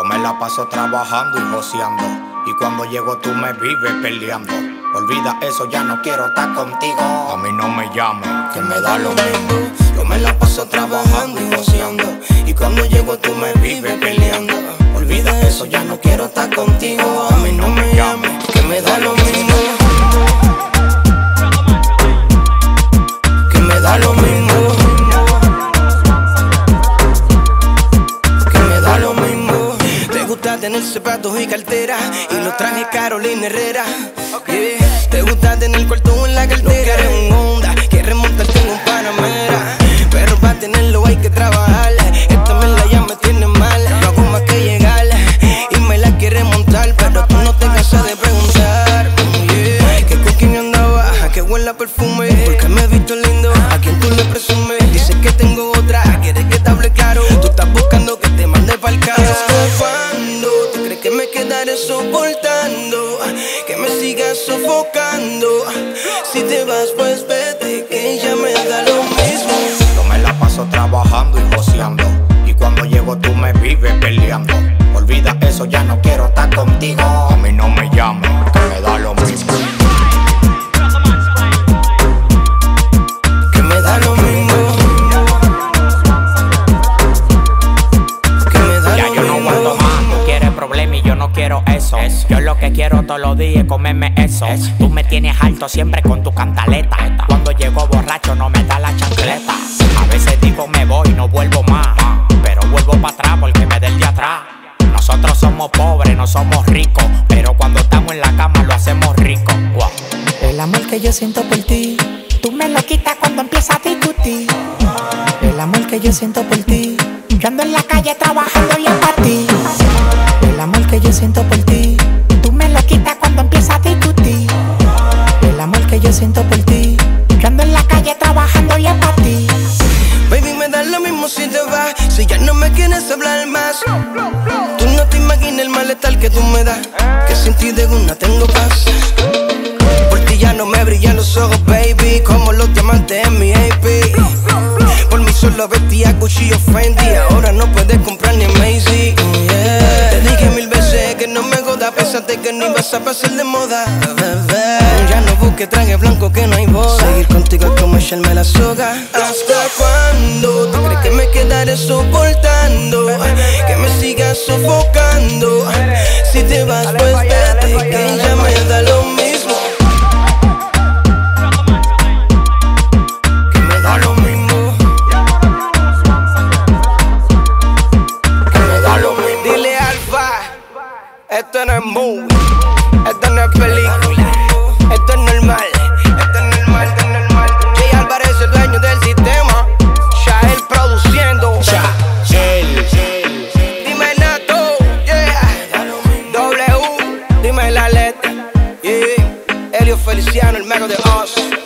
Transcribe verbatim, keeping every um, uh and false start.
Yo me la paso trabajando y joseando, y cuando llego tú me vives peleando. Olvida eso, ya no quiero estar contigo. A mí no me llames, que me da lo mismo. Yo me la paso trabajando y joseando, y cuando llego tú me vives peleando. Olvida eso, ya no quiero estar contigo. A mí no me llames, que me da lo mismo. Que me da lo mismo. Que me da lo mismo. Te gusta tener zapatos y cartera, y los trajes Carolina Herrera. Yeah. Te gusta tener cuarto en la cartera. No quieres un Honda, que remontarte en un Panamera. Pero para tenerlo hay que trabajar. Esta mela ya me tiene mal, no hago más que llegar y me la quiere montar, pero tú no te cansas de preguntar. Yeah. Que con quién andaba, a que huele a perfume, porque me he visto lindo, a quien tú le presumes. Dices que tengo otra, quieres que te hable claro. Tú estás buscando que te mande pa'l carro. ¿Cuándo tú crees que me quedaré soportando? Que me sigas sofocando. Si te vas pues vete, que ya me da lo mismo. Yo me la paso trabajando y joseando, y cuando llego tú me vives peleando. Olvida eso, ya no quiero estar contigo. A mí no me llames, que me da lo mismo. Que me da lo mismo. Que me da ya lo yo no mismo. aguanto más, tú quieres problemas y yo no quiero eso. eso. Yo lo que quiero todos los días es comerme eso. eso. Tú me tienes alto siempre con tu cantaleta. Cuando llego borracho no me da la chancleta. A veces digo me voy, no vuelvo más, pero vuelvo para atrás porque me del de atrás. Nosotros somos pobres, no somos ricos, pero cuando estamos en la cama lo hacemos rico. Wow. El amor que yo siento por ti, tú me lo quitas cuando empiezas a discutir. El amor que yo siento por ti, yo ando en la calle trabajando y es para ti. El amor que yo siento por ti, tú me lo quitas cuando empiezas a discutir. El amor que yo siento por ti, yo ando en la calle trabajando y es para ti. Baby, me da lo mismo si te vas, si ya no me quieres hablar más. Tú no te imaginas el malestar que tú me das, que sin ti de una tengo paz. Por ti ya no me brillan los ojos, baby, como los diamantes en mi A P. Por mí solo vestía Gucci o Fendi, ahora no puedes comprar ni en Macy. Yeah. Te dije mil veces que no me jodas, pensaste que no ibas a pasar de moda, bebé. Ya no busques traje blanco que no hay boda. Seguir contigo es como echarme la soga. ¿Hasta cuándo tú crees que me quedaré soportando? Que me sigas sofocando. Si te vas pues vete, que ya me da lo mismo. Que me da lo mismo. Que me da lo mismo. Dile Alfa, esto no es movie, esto no es película, esto es normal, esto es normal, esto es normal. Jay Álvarez, el dueño del sistema, Shael produciendo. Shael. Dime Nato, yeah. W, dime la letra, yeah. Elio Feliciano, el mago de Oz.